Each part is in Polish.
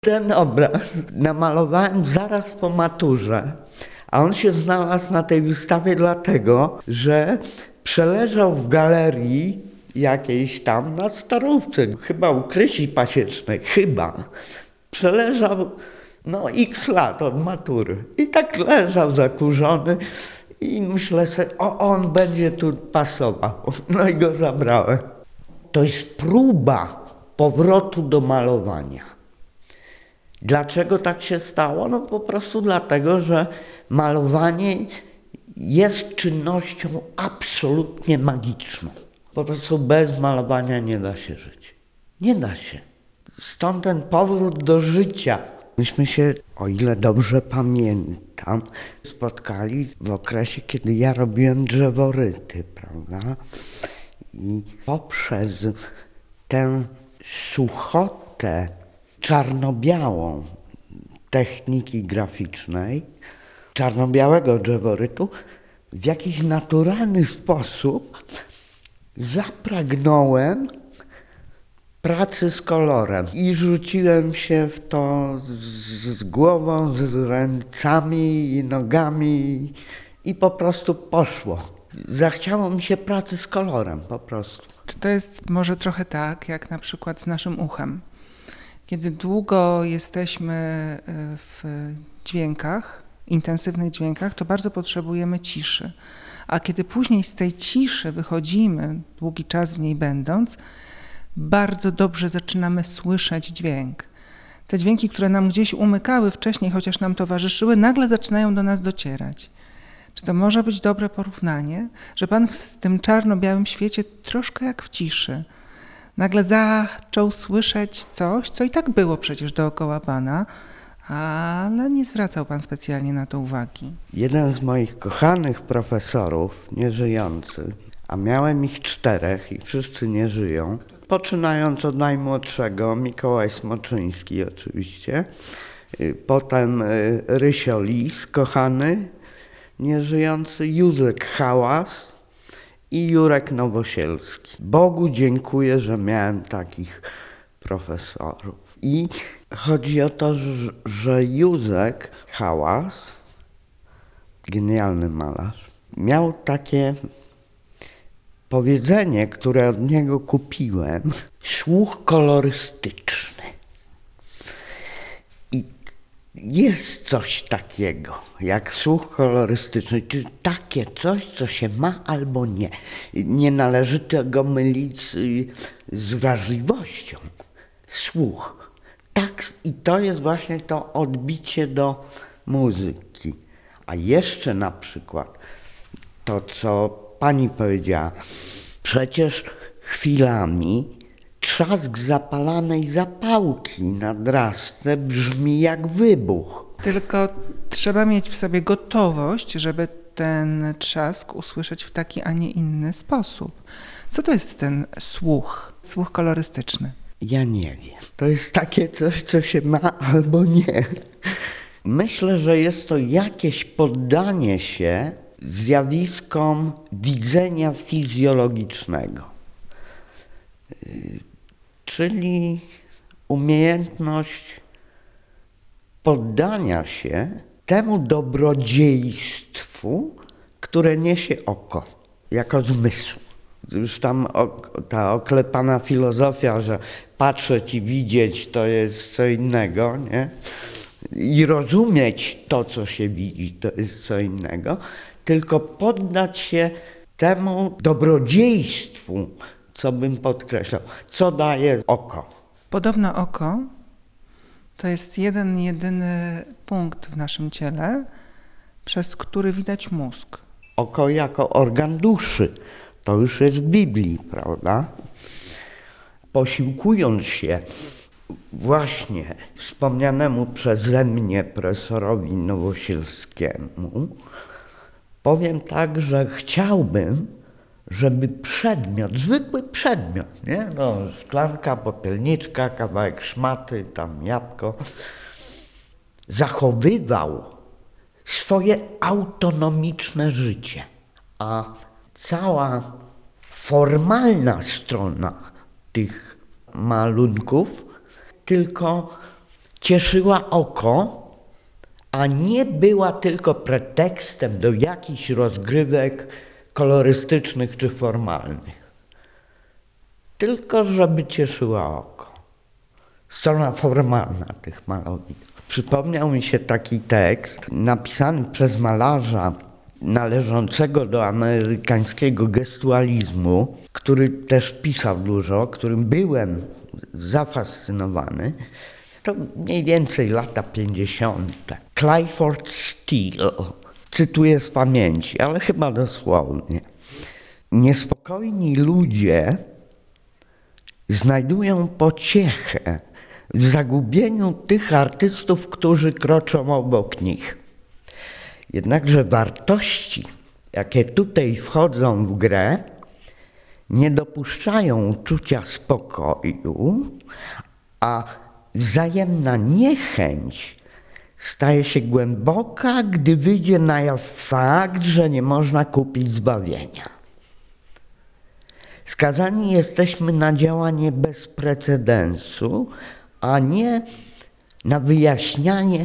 Ten obraz namalowałem zaraz po maturze, a on się znalazł na tej wystawie dlatego, że przeleżał w galerii jakiejś tam na Starówce, chyba u Krysi Pasiecznej, Przeleżał x lat od matury i tak leżał zakurzony i myślę sobie, on będzie tu pasował. No i go zabrałem. To jest próba powrotu do malowania. Dlaczego tak się stało? No po prostu dlatego, że malowanie jest czynnością absolutnie magiczną. Po prostu bez malowania nie da się żyć. Nie da się. Stąd ten powrót do życia. Myśmy się, o ile dobrze pamiętam, spotkali w okresie, kiedy ja robiłem drzeworyty, prawda? I poprzez tę suchotę czarno-białą techniki graficznej, czarno-białego drzeworytu, w jakiś naturalny sposób zapragnąłem pracy z kolorem i rzuciłem się w to z głową, z ręcami i nogami i po prostu poszło. Zachciało mi się pracy z kolorem po prostu. Czy to jest może trochę tak, jak na przykład z naszym uchem? Kiedy długo jesteśmy w dźwiękach, intensywnych dźwiękach, to bardzo potrzebujemy ciszy. A kiedy później z tej ciszy wychodzimy, długi czas w niej będąc, bardzo dobrze zaczynamy słyszeć dźwięk. Te dźwięki, które nam gdzieś umykały wcześniej, chociaż nam towarzyszyły, nagle zaczynają do nas docierać. Czy to może być dobre porównanie, że Pan w tym czarno-białym świecie troszkę jak w ciszy nagle zaczął słyszeć coś, co i tak było przecież dookoła Pana, ale nie zwracał Pan specjalnie na to uwagi. Jeden z moich kochanych profesorów, nieżyjący, a miałem ich 4 i wszyscy nie żyją, poczynając od najmłodszego, Mikołaj Smoczyński oczywiście, potem Rysio Lis, kochany, nieżyjący, Józek Hałas i Jurek Nowosielski. Bogu dziękuję, że miałem takich profesorów. I chodzi o to, że Józek Hałas, genialny malarz, miał takie powiedzenie, które od niego kupiłem, słuch kolorystyczny. I jest coś takiego, jak słuch kolorystyczny, czyli takie coś, co się ma albo nie. Nie należy tego mylić z wrażliwością. Słuch. Tak, i to jest właśnie to odbicie do muzyki. A jeszcze na przykład to, co pani powiedziała, przecież chwilami trzask zapalanej zapałki na drasce brzmi jak wybuch. Tylko trzeba mieć w sobie gotowość, żeby ten trzask usłyszeć w taki, a nie inny sposób. Co to jest ten słuch kolorystyczny? Ja nie wiem. To jest takie coś, co się ma albo nie. Myślę, że jest to jakieś poddanie się zjawiskom widzenia fizjologicznego. Czyli umiejętność poddania się temu dobrodziejstwu, które niesie oko, jako zmysł. Już tam ta oklepana filozofia, że patrzeć i widzieć to jest co innego, nie? I rozumieć to, co się widzi, to jest co innego, tylko poddać się temu dobrodziejstwu, co bym podkreślał, co daje oko. Podobno oko to jest jeden, jedyny punkt w naszym ciele, przez który widać mózg. Oko jako organ duszy, to już jest w Biblii, prawda? Posiłkując się właśnie wspomnianemu przeze mnie profesorowi Nowosielskiemu, powiem tak, że chciałbym, żeby przedmiot, zwykły przedmiot, nie? No, szklanka, popielniczka, kawałek szmaty, tam jabłko, zachowywał swoje autonomiczne życie, a cała formalna strona tych malunków tylko cieszyła oko, a nie była tylko pretekstem do jakichś rozgrywek kolorystycznych czy formalnych. Tylko żeby cieszyła oko. Strona formalna tych malowidł. Przypomniał mi się taki tekst napisany przez malarza należącego do amerykańskiego gestualizmu, który też pisał dużo, którym byłem zafascynowany. To mniej więcej lata 50. Clyfford Steele, cytuję z pamięci, ale chyba dosłownie. Niespokojni ludzie znajdują pociechę w zagubieniu tych artystów, którzy kroczą obok nich. Jednakże wartości, jakie tutaj wchodzą w grę, nie dopuszczają uczucia spokoju, a wzajemna niechęć staje się głęboka, gdy wyjdzie na jaw fakt, że nie można kupić zbawienia. Skazani jesteśmy na działanie bez precedensu, a nie na wyjaśnianie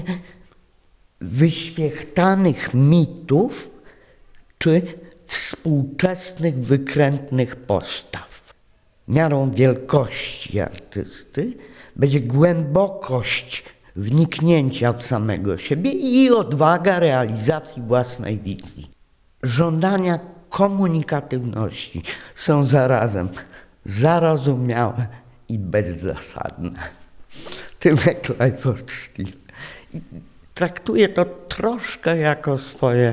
wyświechtanych mitów czy współczesnych wykrętnych postaw. Miarą wielkości artysty będzie głębokość wniknięcia w samego siebie i odwaga realizacji własnej wizji. Żądania komunikatywności są zarazem zarozumiałe i bezzasadne. Tyle Clyfford Steele. I traktuje to troszkę jako swoje,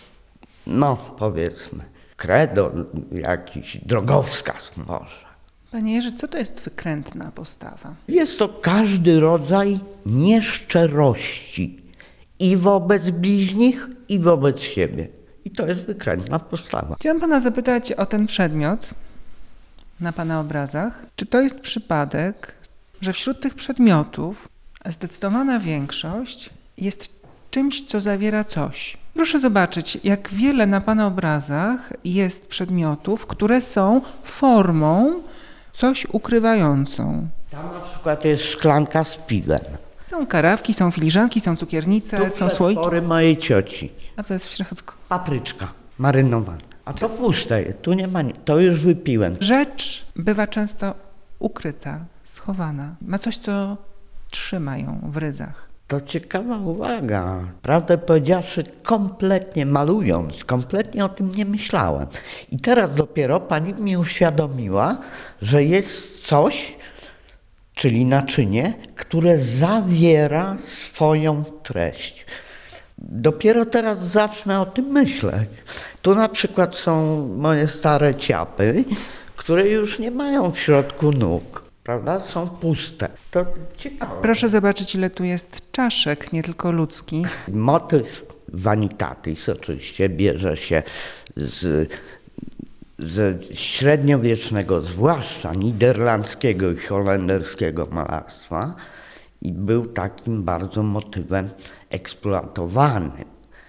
powiedzmy, credo, jakiś drogowskaz może. Panie Jerzy, co to jest wykrętna postawa? Jest to każdy rodzaj nieszczerości i wobec bliźnich, i wobec siebie. I to jest wykrętna postawa. Chciałam pana zapytać o ten przedmiot na pana obrazach. Czy to jest przypadek, że wśród tych przedmiotów zdecydowana większość jest czymś, co zawiera coś? Proszę zobaczyć, jak wiele na pana obrazach jest przedmiotów, które są formą coś ukrywającą. Tam na przykład jest szklanka z piwem. Są karawki, są filiżanki, są cukiernice, są słoiki. Przetwory mojej cioci. A co jest w środku? Papryczka marynowana. A to puste, tu nie ma, to już wypiłem. Rzecz bywa często ukryta, schowana. Ma coś, co trzyma ją w ryzach. To ciekawa uwaga. Prawdę powiedziawszy, kompletnie malując, kompletnie o tym nie myślałem. I teraz dopiero pani mi uświadomiła, że jest coś, czyli naczynie, które zawiera swoją treść. Dopiero teraz zacznę o tym myśleć. Tu na przykład są moje stare ciapy, które już nie mają w środku nóg, prawda? Są puste. To ciekawe. Proszę zobaczyć, ile tu jest czaszek, nie tylko ludzkich. Motyw vanitatis oczywiście bierze się ze średniowiecznego, zwłaszcza niderlandzkiego i holenderskiego malarstwa i był takim bardzo motywem eksploatowanym,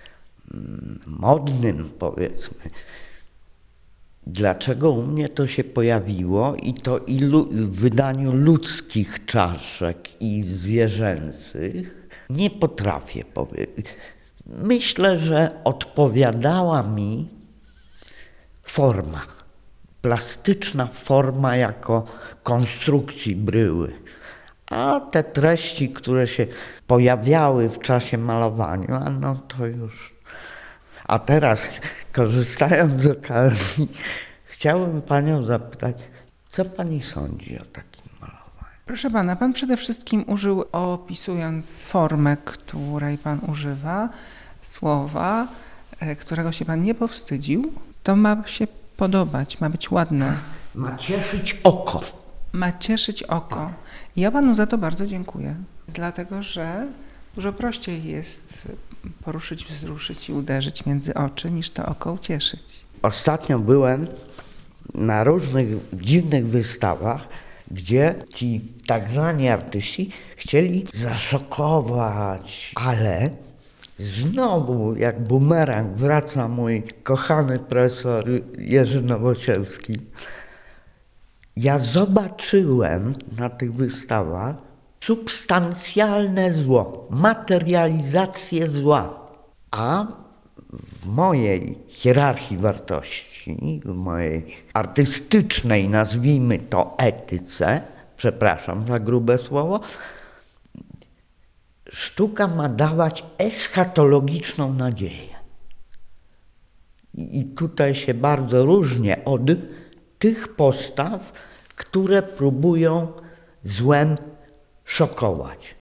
modnym powiedzmy. Dlaczego u mnie to się pojawiło i to w wydaniu ludzkich czaszek i zwierzęcych, nie potrafię powiedzieć. Myślę, że odpowiadała mi forma, plastyczna forma jako konstrukcji bryły. A te treści, które się pojawiały w czasie malowania, no to już... A teraz, korzystając z okazji, chciałbym panią zapytać, co pani sądzi o takim malowaniu? Proszę pana, pan przede wszystkim użył, opisując formę, której pan używa, słowa, którego się pan nie powstydził. To ma się podobać, ma być ładne. Ma cieszyć oko. Ma cieszyć oko. I ja panu za to bardzo dziękuję, dlatego że dużo prościej jest poruszyć, wzruszyć i uderzyć między oczy, niż to oko ucieszyć. Ostatnio byłem na różnych dziwnych wystawach, gdzie ci tak zwani artyści chcieli zaszokować, ale znowu jak bumerang wraca mój kochany profesor Jerzy Nowosielski. Ja zobaczyłem na tych wystawach substancjalne zło, materializację zła. A w mojej hierarchii wartości, w mojej artystycznej, nazwijmy to, etyce, przepraszam za grube słowo, sztuka ma dawać eschatologiczną nadzieję. I tutaj się bardzo różnię od tych postaw, które próbują złem szokować.